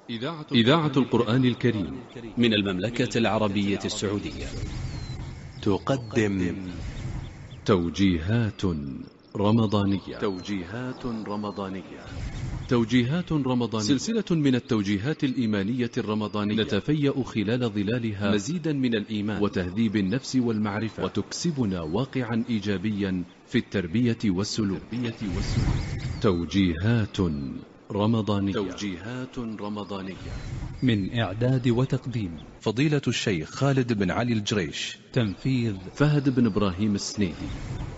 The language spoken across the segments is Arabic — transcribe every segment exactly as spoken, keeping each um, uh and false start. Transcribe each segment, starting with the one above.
إذاعة القرآن الكريم من المملكة العربية السعودية تقدم توجيهات رمضانية توجيهات رمضانية توجيهات رمضانية سلسلة من التوجيهات الإيمانية الرمضانية نتفيأ خلال ظلالها مزيدا من الإيمان وتهذيب النفس والمعرفة، وتكسبنا واقعا إيجابيا في التربية والسلوك. توجيهات رمضانية توجيهات رمضانية من إعداد وتقديم فضيلة الشيخ خالد بن علي الجريش، تنفيذ فهد بن إبراهيم السنيدي.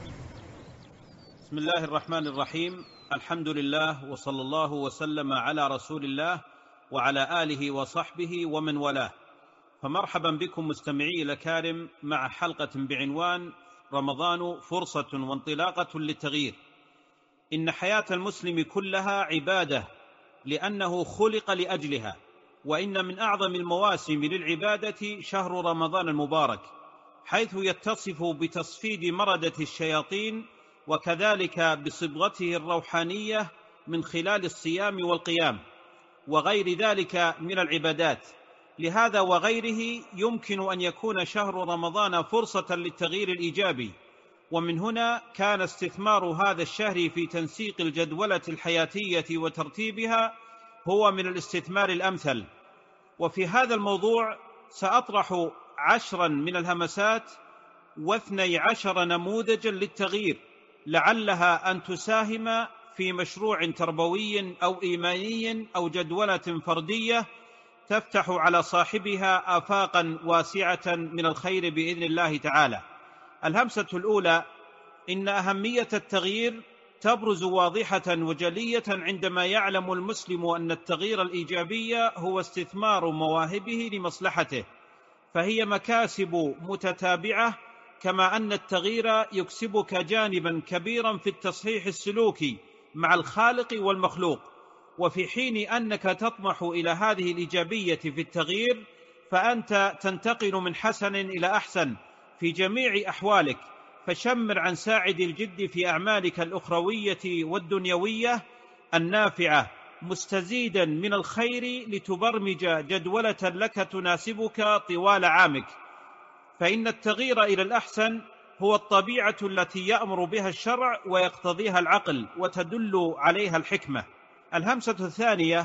بسم الله الرحمن الرحيم. الحمد لله، وصلى الله وسلم على رسول الله وعلى آله وصحبه ومن والاه. فمرحبا بكم مستمعي الأكارم مع حلقة بعنوان رمضان فرصة وانطلاقة للتغيير. إن حياة المسلم كلها عبادة لأنه خلق لأجلها، وإن من أعظم المواسم للعبادة شهر رمضان المبارك، حيث يتصف بتصفيد مردة الشياطين، وكذلك بصبغته الروحانية من خلال الصيام والقيام وغير ذلك من العبادات. لهذا وغيره يمكن أن يكون شهر رمضان فرصة للتغيير الإيجابي، ومن هنا كان استثمار هذا الشهر في تنسيق الجدولة الحياتية وترتيبها هو من الاستثمار الأمثل. وفي هذا الموضوع سأطرح عشرا من الهمسات واثني عشر نموذجا للتغيير، لعلها أن تساهم في مشروع تربوي أو إيماني أو جدولة فردية تفتح على صاحبها آفاقا واسعة من الخير بإذن الله تعالى. الهمسة الأولى: إن أهمية التغيير تبرز واضحة وجلية عندما يعلم المسلم أن التغيير الإيجابي هو استثمار مواهبه لمصلحته، فهي مكاسب متتابعة، كما أن التغيير يكسبك جانبا كبيرا في التصحيح السلوكي مع الخالق والمخلوق. وفي حين أنك تطمح إلى هذه الإيجابية في التغيير، فأنت تنتقل من حسن إلى أحسن في جميع أحوالك، فشمر عن ساعد الجد في أعمالك الأخروية والدنيوية النافعة، مستزيدا من الخير لتبرمج جدولة لك تناسبك طوال عامك. فإن التغيير إلى الأحسن هو الطبيعة التي يأمر بها الشرع ويقتضيها العقل وتدل عليها الحكمة. الهمسة الثانية: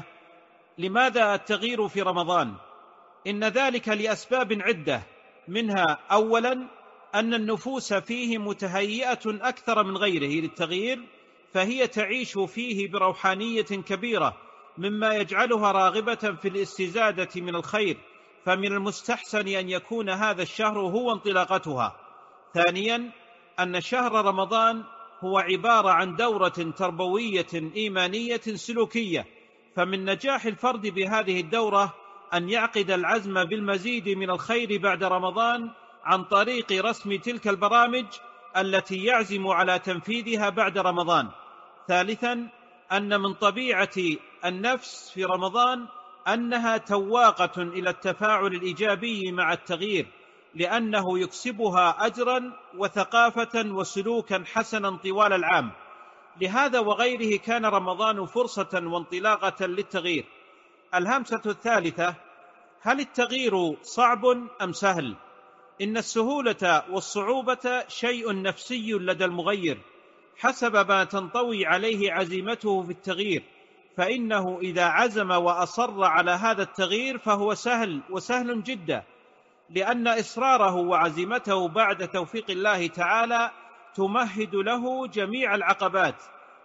لماذا التغيير في رمضان؟ إن ذلك لأسباب عدة، منها أولا أن النفوس فيه متهيئة أكثر من غيره للتغيير، فهي تعيش فيه بروحانية كبيرة، مما يجعلها راغبة في الاستزادة من الخير، فمن المستحسن أن يكون هذا الشهر هو انطلاقتها. ثانيا أن شهر رمضان هو عبارة عن دورة تربوية إيمانية سلوكية، فمن نجاح الفرد بهذه الدورة أن يعقد العزم بالمزيد من الخير بعد رمضان عن طريق رسم تلك البرامج التي يعزم على تنفيذها بعد رمضان. ثالثا أن من طبيعة النفس في رمضان أنها تواقة إلى التفاعل الإيجابي مع التغيير، لأنه يكسبها أجرا وثقافة وسلوكا حسنا طوال العام. لهذا وغيره كان رمضان فرصة وانطلاقة للتغيير. الهمسة الثالثة: هل التغيير صعب أم سهل؟ إن السهولة والصعوبة شيء نفسي لدى المغير حسب ما تنطوي عليه عزيمته في التغيير، فإنه إذا عزم وأصر على هذا التغيير فهو سهل وسهل جدا، لأن إصراره وعزيمته بعد توفيق الله تعالى تمهد له جميع العقبات.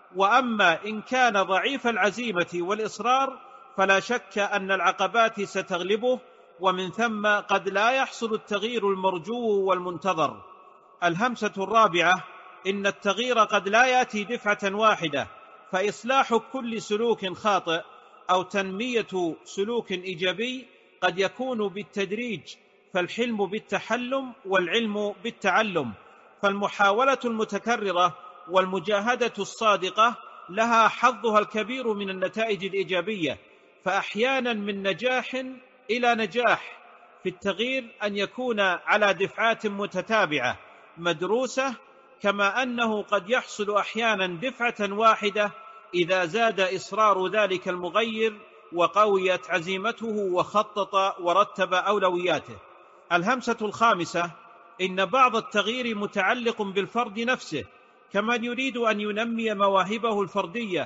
وأما إن كان ضعيف العزيمة والإصرار فلا شك أن العقبات ستغلبه، ومن ثم قد لا يحصل التغيير المرجو والمنتظر. الهمسة الرابعة: إن التغيير قد لا يأتي دفعة واحدة، فإصلاح كل سلوك خاطئ أو تنمية سلوك إيجابي قد يكون بالتدريج، فالحلم بالتحلم والعلم بالتعلم. فالمحاولة المتكررة والمجاهدة الصادقة لها حظها الكبير من النتائج الإيجابية، فأحيانا من نجاح إلى نجاح في التغيير أن يكون على دفعات متتابعة مدروسة، كما أنه قد يحصل أحيانا دفعة واحدة إذا زاد إصرار ذلك المغير وقويت عزيمته وخطط ورتب أولوياته. الهمسة الخامسة: إن بعض التغيير متعلق بالفرد نفسه كمن يريد أن ينمي مواهبه الفردية،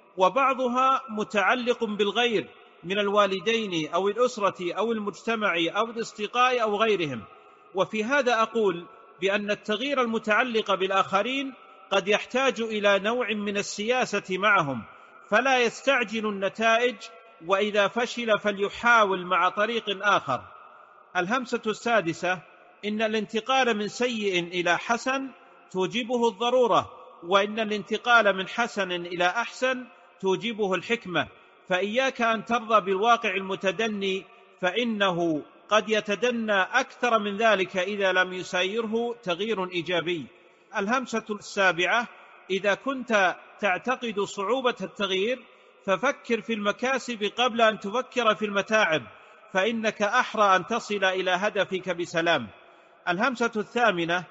وبعضها متعلق بالغير من الوالدين أو الأسرة أو المجتمع أو الأصدقاء أو غيرهم. وفي هذا أقول بأن التغيير المتعلق بالآخرين قد يحتاج إلى نوع من السياسة معهم، فلا يستعجل النتائج، وإذا فشل فليحاول مع طريق آخر. الهمسة السادسة: إن الانتقال من سيء إلى حسن توجبه الضرورة، وإن الانتقال من حسن إلى أحسن توجبه الحكمة، فإياك أن ترضى بالواقع المتدني، فإنه قد يتدنى أكثر من ذلك إذا لم يسايره تغيير إيجابي. الهمسة السابعة: إذا كنت تعتقد صعوبة التغيير ففكر في المكاسب قبل أن تفكر في المتاعب، فإنك أحرى أن تصل إلى هدفك بسلام. الهمسة الثامنة: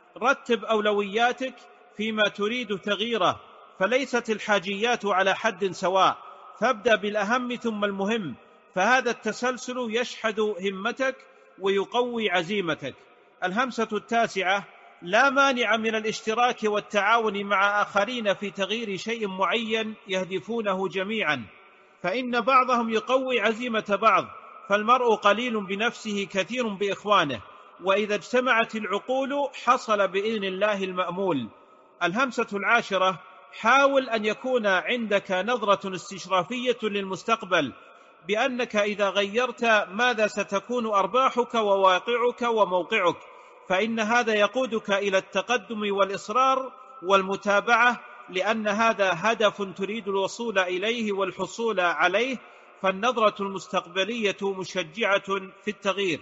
رتب أولوياتك فيما تريد تغييره، فليست الحاجيات على حد سواء، فابدأ بالأهم ثم المهم، فهذا التسلسل يشحذ همتك ويقوي عزيمتك. الهمسة التاسعة: لا مانع من الاشتراك والتعاون مع آخرين في تغيير شيء معين يهدفونه جميعا، فإن بعضهم يقوي عزيمة بعض، فالمرء قليل بنفسه كثير بإخوانه، وإذا اجتمعت العقول حصل بإذن الله المأمول. الهمسة العاشرة: حاول أن يكون عندك نظرة استشرافية للمستقبل، بأنك إذا غيرت ماذا ستكون أرباحك وواقعك وموقعك، فإن هذا يقودك إلى التقدم والإصرار والمتابعة، لأن هذا هدف تريد الوصول إليه والحصول عليه، فالنظرة المستقبلية مشجعة في التغيير.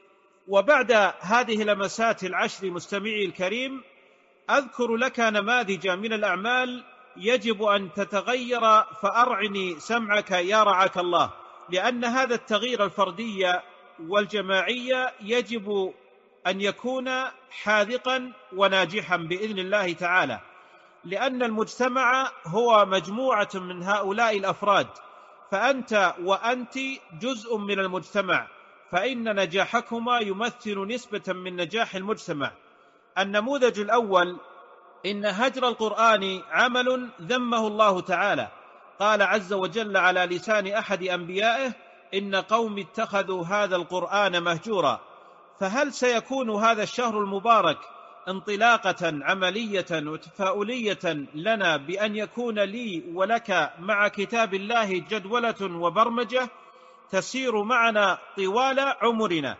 وبعد هذه اللمسات العشر مستمعي الكريم، أذكر لك نماذج من الأعمال يجب أن تتغير، فأرعني سمعك يا رعاك الله، لأن هذا التغيير الفردي والجماعي يجب أن يكون حاذقا وناجحا بإذن الله تعالى، لأن المجتمع هو مجموعة من هؤلاء الأفراد، فأنت وأنت جزء من المجتمع، فإن نجاحكما يمثل نسبة من نجاح المجتمع. النموذج الأول: إن هجر القرآن عمل ذمه الله تعالى، قال عز وجل على لسان أحد أنبيائه: إن قوم اتخذوا هذا القرآن مهجورا. فهل سيكون هذا الشهر المبارك انطلاقة عملية وتفاؤلية لنا بأن يكون لي ولك مع كتاب الله جدولة وبرمجة تسير معنا طوال عمرنا؟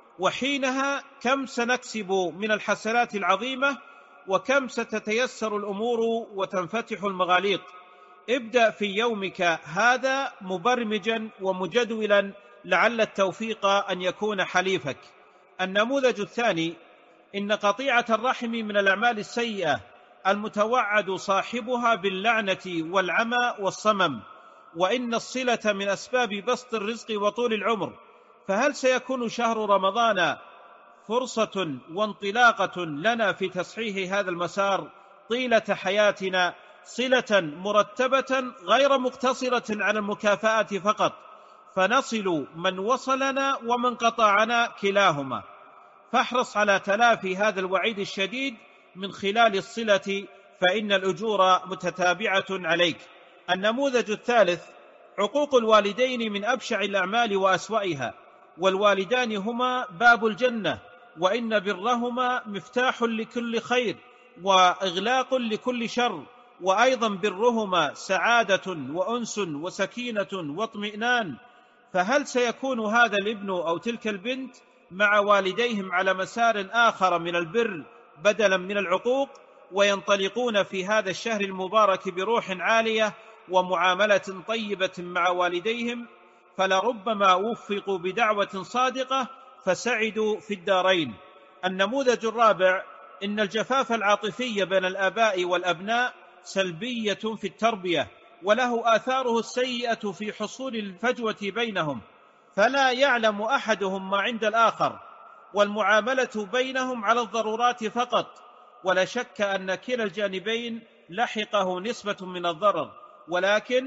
وحينها كم سنكسب من الحسنات العظيمة، وكم ستتيسر الأمور وتنفتح المغاليق. ابدأ في يومك هذا مبرمجا ومجدولا، لعل التوفيق أن يكون حليفك. النموذج الثاني: إن قطيعة الرحم من الأعمال السيئة المتوعد صاحبها باللعنة والعمى والصمم، وإن الصلة من أسباب بسط الرزق وطول العمر. فهل سيكون شهر رمضان فرصة وانطلاقة لنا في تصحيح هذا المسار طيلة حياتنا، صلة مرتبة غير مقتصرة على المكافآت فقط، فنصل من وصلنا ومن قطعنا كلاهما؟ فاحرص على تلافي هذا الوعيد الشديد من خلال الصلة، فإن الأجور متتابعة عليك. النموذج الثالث: عقوق الوالدين من أبشع الأعمال وأسوأها، والوالدان هما باب الجنة، وإن برهما مفتاح لكل خير وإغلاق لكل شر، وأيضا برهما سعادة وأنس وسكينة واطمئنان. فهل سيكون هذا الابن أو تلك البنت مع والديهم على مسار آخر من البر بدلا من العقوق، وينطلقون في هذا الشهر المبارك بروح عالية ومعاملة طيبة مع والديهم؟ فلربما وفقوا بدعوة صادقة فسعدوا في الدارين. النموذج الرابع: إن الجفاف العاطفي بين الآباء والأبناء سلبية في التربية، وله آثاره السيئة في حصول الفجوة بينهم، فلا يعلم أحدهم ما عند الآخر، والمعاملة بينهم على الضرورات فقط، ولا شك أن كلا الجانبين لحقه نسبة من الضرر، ولكن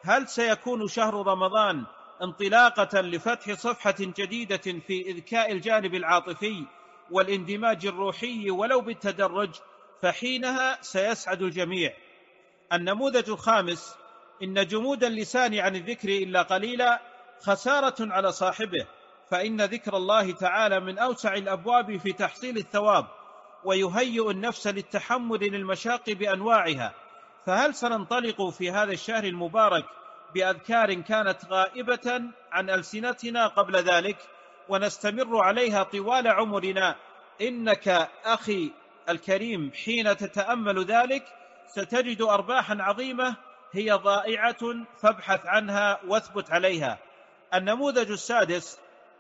هل سيكون شهر رمضان انطلاقة لفتح صفحة جديدة في إذكاء الجانب العاطفي والاندماج الروحي ولو بالتدرج؟ فحينها سيسعد الجميع. النموذج الخامس: إن جمود اللسان عن الذكر إلا قليلا خسارة على صاحبه، فإن ذكر الله تعالى من أوسع الأبواب في تحصيل الثواب، ويهيئ النفس للتحمل للمشاق بأنواعها. فهل سننطلق في هذا الشهر المبارك بأذكار كانت غائبة عن ألسنتنا قبل ذلك ونستمر عليها طوال عمرنا؟ إنك أخي الكريم حين تتأمل ذلك ستجد أرباحا عظيمة هي ضائعة، فابحث عنها واثبت عليها. النموذج السادس: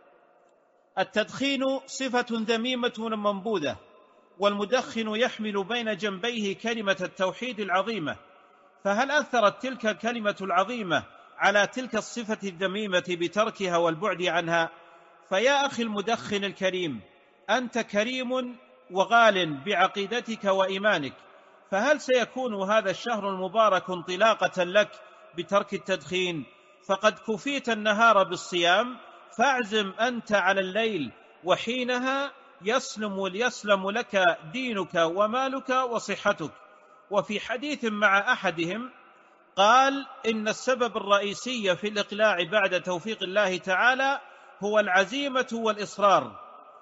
التدخين صفة ذميمة منبوذة، والمدخن يحمل بين جنبيه كلمة التوحيد العظيمة، فهل أثرت تلك الكلمة العظيمة على تلك الصفة الذميمة بتركها والبعد عنها؟ فيا أخي المدخن الكريم، أنت كريم وغال بعقيدتك وإيمانك، فهل سيكون هذا الشهر المبارك انطلاقة لك بترك التدخين؟ فقد كفيت النهار بالصيام، فاعزم أنت على الليل، وحينها يسلم يسلم لك دينك ومالك وصحتك. وفي حديث مع أحدهم قال: إن السبب الرئيسي في الإقلاع بعد توفيق الله تعالى هو العزيمة والإصرار.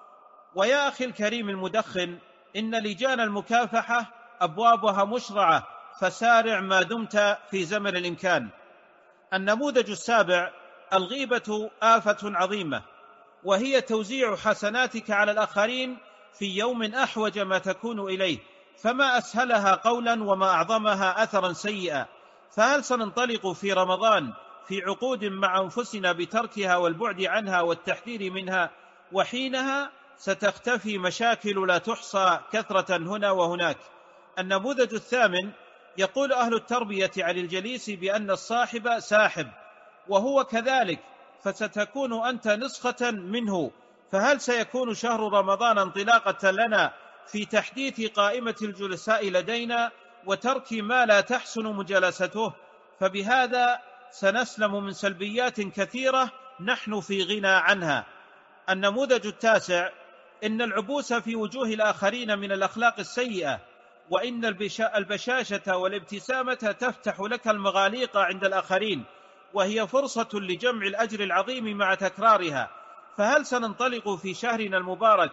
ويا أخي الكريم المدخن، إن لجان المكافحة أبوابها مشرعة، فسارع ما دمت في زمن الإمكان. النموذج السابع: الغيبة آفة عظيمة، وهي توزيع حسناتك على الآخرين في يوم أحوج ما تكون إليه، فما أسهلها قولا وما أعظمها أثرا سيئا. فهل سننطلق في رمضان في عقود مع أنفسنا بتركها والبعد عنها والتحذير منها، وحينها ستختفي مشاكل لا تحصى كثرة هنا وهناك. النموذج الثامن: يقول أهل التربية عن الجليس بأن الصاحب ساحب، وهو كذلك، فستكون أنت نسخة منه. فهل سيكون شهر رمضان انطلاقة لنا في تحديث قائمة الجلساء لدينا وترك ما لا تحسن مجالسته؟ فبهذا سنسلم من سلبيات كثيرة نحن في غنى عنها. النموذج التاسع: إن العبوس في وجوه الآخرين من الأخلاق السيئة، وإن البشاشة والابتسامة تفتح لك المغاليق عند الآخرين، وهي فرصة لجمع الأجر العظيم مع تكرارها. فهل سننطلق في شهرنا المبارك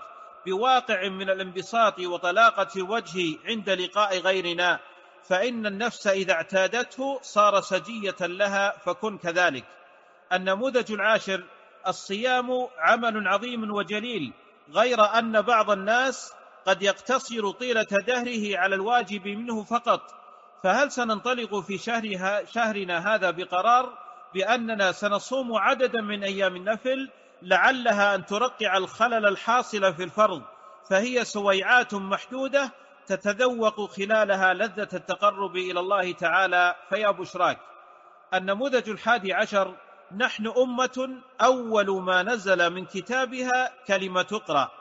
بواقع من الانبساط وطلاقة الوجه عند لقاء غيرنا؟ فإن النفس إذا اعتادته صار سجية لها، فكن كذلك. النموذج العاشر: الصيام عمل عظيم وجليل، غير أن بعض الناس قد يقتصر طيلة دهره على الواجب منه فقط. فهل سننطلق في شهرها شهرنا هذا بقرار بأننا سنصوم عددا من أيام النفل، لعلها أن ترقع الخلل الحاصل في الفرض، فهي سويعات محدودة تتذوق خلالها لذة التقرب إلى الله تعالى، فيا بشراك. النموذج الحادي عشر: نحن أمة أول ما نزل من كتابها كلمة اقرأ،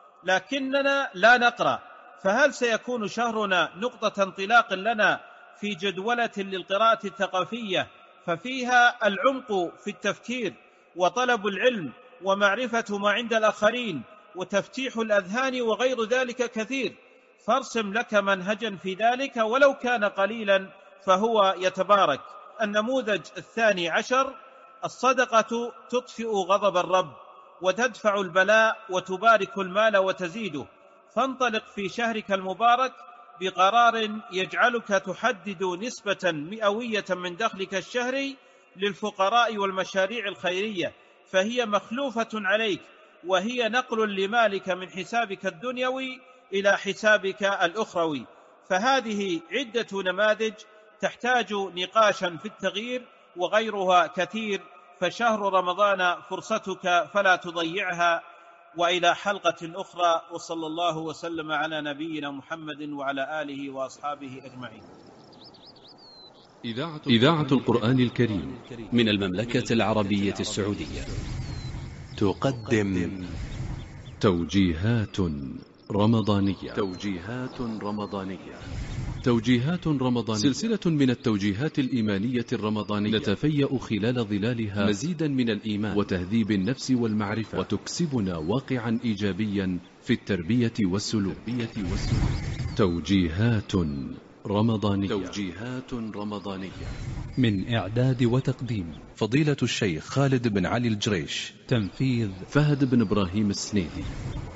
لكننا لا نقرأ. فهل سيكون شهرنا نقطة انطلاق لنا في جدولة للقراءة الثقافية، ففيها العمق في التفكير وطلب العلم ومعرفة ما عند الآخرين وتفتيح الأذهان وغير ذلك كثير؟ فارسم لك منهجا في ذلك ولو كان قليلا فهو يتبارك. النموذج الثاني عشر: الصدقة تطفئ غضب الرب وتدفع البلاء وتبارك المال وتزيده. فانطلق في شهرك المبارك بقرار يجعلك تحدد نسبة مئوية من دخلك الشهري للفقراء والمشاريع الخيرية، فهي مخلوفة عليك، وهي نقل لمالك من حسابك الدنيوي إلى حسابك الأخروي. فهذه عدة نماذج تحتاج نقاشا في التغيير، وغيرها كثير. فشهر رمضان فرصتك فلا تضيعها. وإلى حلقة أخرى، وصلى الله وسلم على نبينا محمد وعلى آله وأصحابه أجمعين. إذاعة القرآن الكريم من المملكة العربية السعودية تقدم توجيهات رمضانية توجيهات رمضانية توجيهات رمضانية، سلسلة من التوجيهات الإيمانية الرمضانية نتفيأ خلال ظلالها مزيدا من الإيمان وتهذيب النفس والمعرفة، وتكسبنا واقعا إيجابيا في التربية والسلوك. توجيهات رمضانية. توجيهات رمضانية من إعداد وتقديم فضيلة الشيخ خالد بن علي الجريش، تنفيذ فهد بن إبراهيم السنيدي.